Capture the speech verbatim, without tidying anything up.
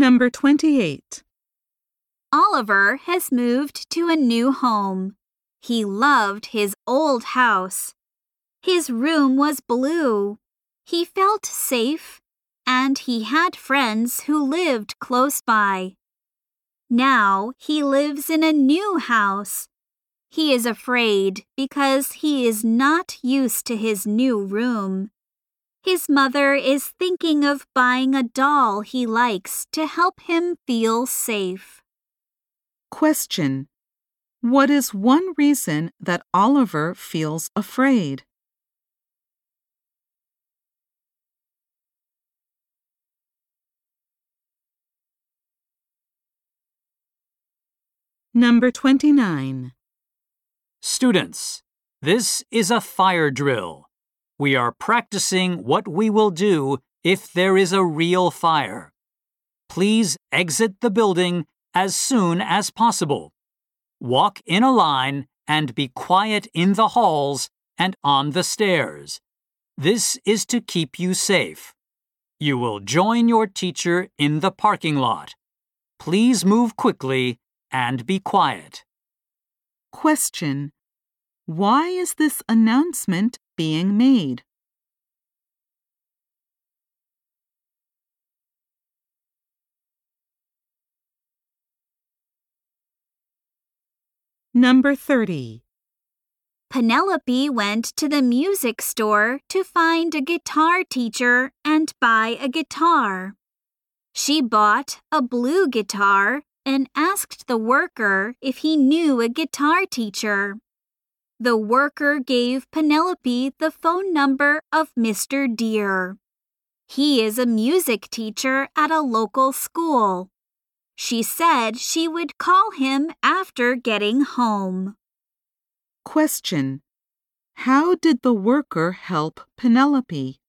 Number twenty-eight. Oliver has moved to a new home. He loved his old house. His room was blue. He felt safe, and he had friends who lived close by. Now he lives in a new house. He is afraid because he is not used to his new room. His mother is thinking of buying a doll he likes to help him feel safe. Question. What is one reason that Oliver feels afraid? Number twenty-nine. Students, this is a fire drill. We are practicing what we will do if there is a real fire. Please exit the building as soon as possible. Walk in a line and be quiet in the halls and on the stairs. This is to keep you safe. You will join your teacher in the parking lot. Please move quickly and be quiet. Question. Why is this announcement being made? Number thirty. Penelope went to the music store to find a guitar teacher and buy a guitar. She bought a blue guitar and asked the worker if he knew a guitar teacher. The worker gave Penelope the phone number of Mister Deer. He is a music teacher at a local school. She said she would call him after getting home. Question. How did the worker help Penelope?